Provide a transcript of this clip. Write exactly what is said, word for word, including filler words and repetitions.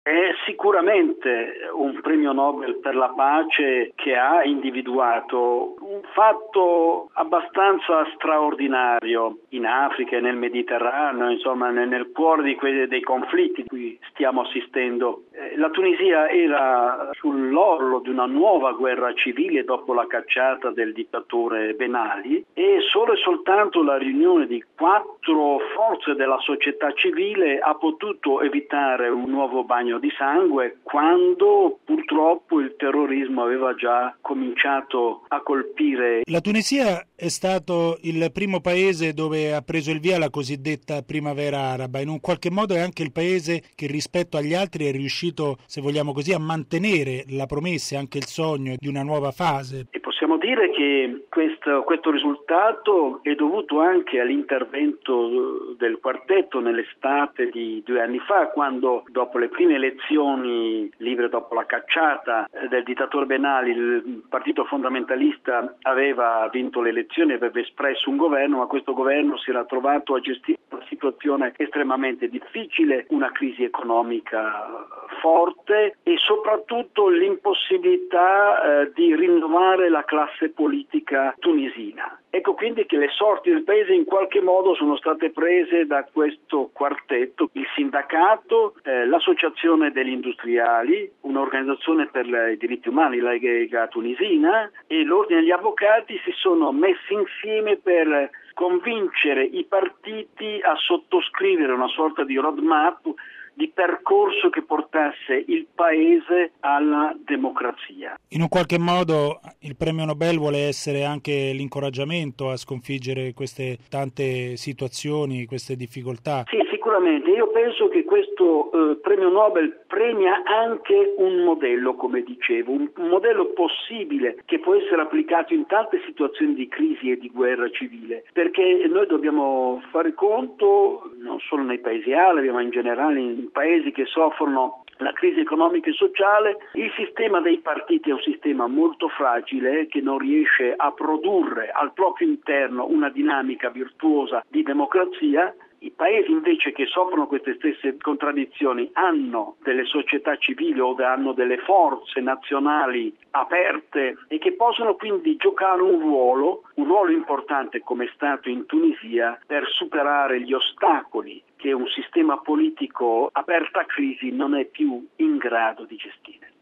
È sicuramente un premio Nobel per la pace che ha individuato un fatto abbastanza straordinario in Africa e nel Mediterraneo, insomma nel, nel cuore di quei, dei conflitti cui stiamo assistendo. Eh, la Tunisia era sull'orlo di una nuova guerra civile dopo la cacciata del dittatore Ben Ali e solo e soltanto la riunione di quattro forze della società civile ha potuto evitare un nuovo bagno di sangue quando purtroppo il terrorismo aveva già cominciato a colpire. La Tunisia è stato il primo paese dove ha preso il via la cosiddetta primavera araba, in un qualche modo è anche il paese che rispetto agli altri è riuscito, se vogliamo così, a mantenere la promessa e anche il sogno di una nuova fase. E possiamo dire che questo, questo risultato è dovuto anche all'intervento del quartetto nell'estate di due anni fa, quando dopo le prime elezioni libere dopo la cacciata del dittatore Ben Ali, il partito fondamentalista aveva vinto le elezioni, aveva espresso un governo, ma questo governo si era trovato a gestire una situazione estremamente difficile, una crisi economica forte e soprattutto l'impossibilità eh, di rinnovare la classe politica tunisina. Ecco quindi che le sorti del paese in qualche modo sono state prese da questo quartetto, il sindacato, eh, l'associazione degli industriali, un'organizzazione per i diritti umani, la Lega tunisina, e l'ordine degli avvocati si sono messi insieme per convincere i partiti a sottoscrivere una sorta di roadmap, di percorso che portasse il paese alla democrazia. In un qualche modo il premio Nobel vuole essere anche l'incoraggiamento a sconfiggere queste tante situazioni, queste difficoltà. Sì, sicuramente. Io penso che questo eh, premio Nobel premia anche un modello, come dicevo, un, un modello possibile che può essere applicato in tante situazioni di crisi e di guerra civile, perché noi dobbiamo fare conto, non solo nei paesi arabi, ma in generale in paesi che soffrono la crisi economica e sociale, il sistema dei partiti è un sistema molto fragile che non riesce a produrre al proprio interno una dinamica virtuosa di democrazia. I paesi invece che soffrono queste stesse contraddizioni hanno delle società civili o hanno delle forze nazionali aperte e che possono quindi giocare un ruolo, un ruolo importante come è stato in Tunisia per superare gli ostacoli che un sistema politico aperto a crisi non è più in grado di gestire.